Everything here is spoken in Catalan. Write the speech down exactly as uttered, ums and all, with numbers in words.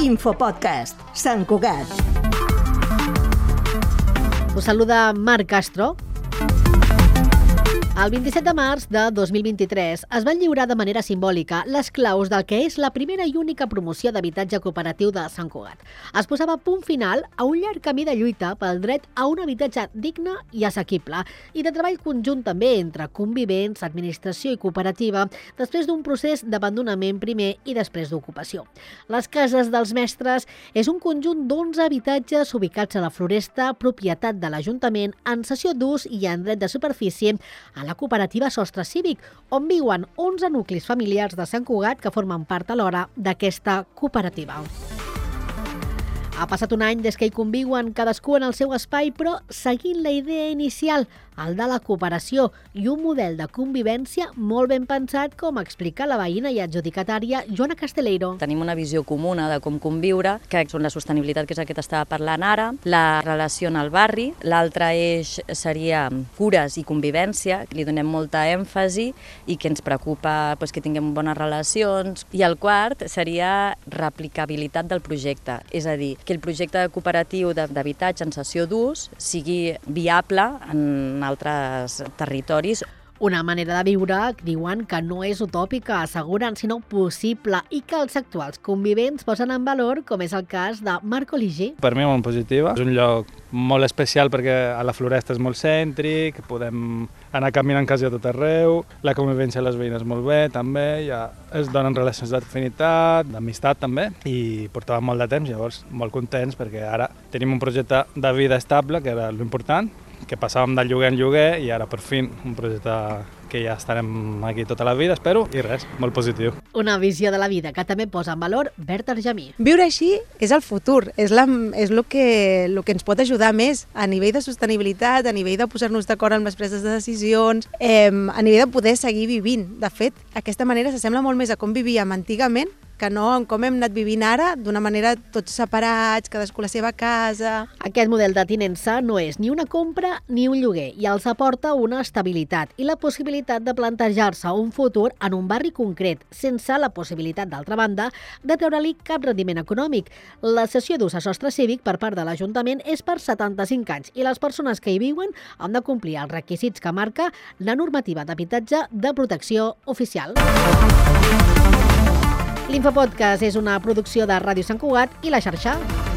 Infopodcast, Sant Cugat. Us saluda Marc Castro. El vint-i-set de març de dos mil vint-i-tres es van lliurar de manera simbòlica les claus del que és la primera i única promoció d'habitatge cooperatiu de Sant Cugat. Es posava punt final a un llarg camí de lluita pel dret a un habitatge digne i assequible i de treball conjunt també entre convivents, administració i cooperativa després d'un procés d'abandonament primer i després d'ocupació. Les Cases dels Mestres és un conjunt d'onze habitatges ubicats a la Floresta, propietat de l'Ajuntament, en cessió d'ús i en dret de superfície a la cooperativa Sostre Cívic, on viuen onze nuclis familiars de Sant Cugat que formen part alhora d'aquesta cooperativa. Ha passat un any des que hi conviuen cadascú en el seu espai, però seguint la idea inicial, el de la cooperació i un model de convivència molt ben pensat, com explica la veïna i adjudicatària Joana Casteleiro. Tenim una visió comuna de com conviure, que són la sostenibilitat, que és el que t'estava parlant ara, la relació en el barri, l'altre eix seria cures i convivència, que li donem molta èmfasi i que ens preocupa doncs, que tinguem bones relacions, i el quart seria replicabilitat del projecte, és a dir, que el projecte cooperatiu d'habitatge en cessió d'ús sigui viable en altres territoris. Una manera de viure, diuen, que no és utòpica, asseguren, sinó possible, i que els actuals convivents posen en valor, com és el cas de Marco Ligier. Per mi molt positiva. És un lloc molt especial perquè a la Floresta és molt cèntric, podem anar caminant quasi a tot arreu, la convivència a les veïnes molt bé també, ja es donen relacions d'afinitat, d'amistat també, i portàvem molt de temps, llavors molt contents perquè ara tenim un projecte de vida estable, que era l'important, que passàvem del lloguer en lloguer i ara per fi un projecte que ja estarem aquí tota la vida, espero, i res, molt positiu. Una visió de la vida que també posa en valor Berta Argemí. Viure així és el futur, és, la, és el, que, el que ens pot ajudar més a nivell de sostenibilitat, a nivell de posar-nos d'acord amb les preses de decisions, eh, a nivell de poder seguir vivint. De fet, aquesta manera s'assembla molt més a com vivíem antigament que no en com hem anat vivint ara, d'una manera tots separats, cadascú a la seva casa. Aquest model de tinença no és ni una compra ni un lloguer i els aporta una estabilitat i la possibilitat de plantejar-se un futur en un barri concret, sense la possibilitat, d'altra banda, de treure-li cap rendiment econòmic. La cessió d'ús a Sostre Cívic per part de l'Ajuntament és per setanta-cinc anys i les persones que hi viuen han de complir els requisits que marca la normativa d'habitatge de protecció oficial. L'Infopodcast és una producció de Ràdio Sant Cugat i La Xarxa.